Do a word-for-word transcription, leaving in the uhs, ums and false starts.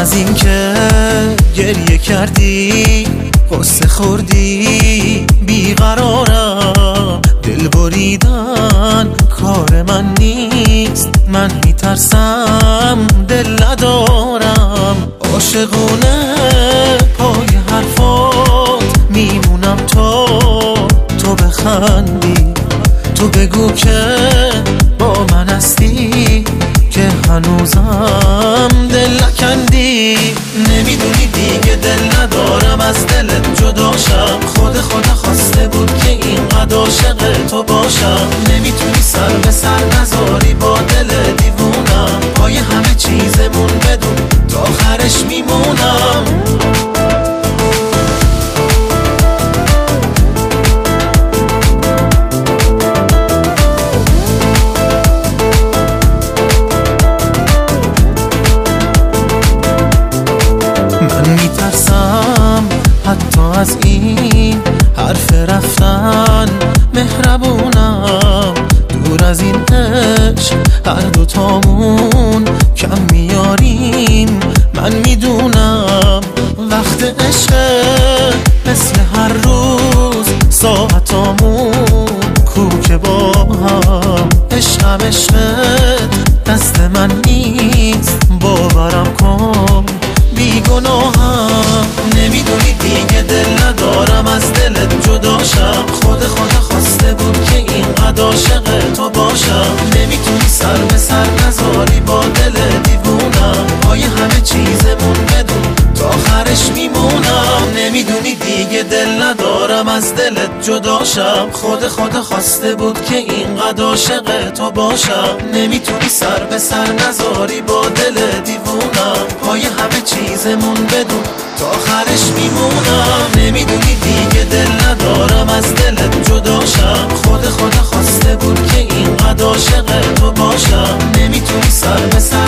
از این که گریه کردی قصه خوردی بیقرارم، دل بریدن کار من نیست، من میترسم دل ندارم. عاشقونه پای حرفات میمونم تا تو بخندی، تو بگو که با من هستی که هنوزم دل نکندی. نمیدونی دیگه دل ندارم از دلت جداشم، خود خدا خواسته بود که اینقدر عاشق تو باشم. نمیتونی سر به سر نذاری با دل دیوونم، پای همه چیزمون بدون تا آخرش میمونم. حتی از این حرف رفتن مهربونم، دور از این عشق هر دوتامون کم میاریم. من میدونم وقت عشق مثل هر روز ساعتامون کوکه با هم. عشقم عشقت دست من نیست، باورم کن بیگناهم. نمیدونی دیگه دل ندارم از دلت جداشم، خود خدا خواسته بود که اینقدر عاشق تو باشم. نمیتونی سر به سر نذاری با دل دیوونم، پای همه چیزمون بدون تا آخرش میمونم. نمیدونی دیگه دل ندارم از دلت جداشم، خود خدا خواسته بود که اینقدر عاشق تو باشم. نمیتونی سر به سر نذاری با دل دیوونم، پای همه چیزمون بدون تا آخرش میمونم. نمیدونی دیگه دل ندارم از دلت جداشم، خود خدا خواسته بود که اینقدر عاشق تو باشم. نمیتونی سر به سر